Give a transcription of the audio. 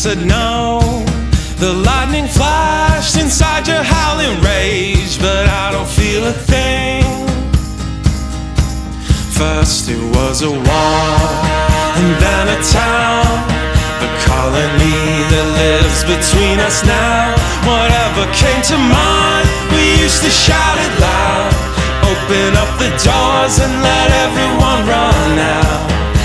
said no. The lightning flashed inside your howling rage, but I don't feel a thing. First it was a war, and then a town, the colony that lives between us now. Whatever came to mind, we used to shout it loud. Open up the doors and let everyone run out.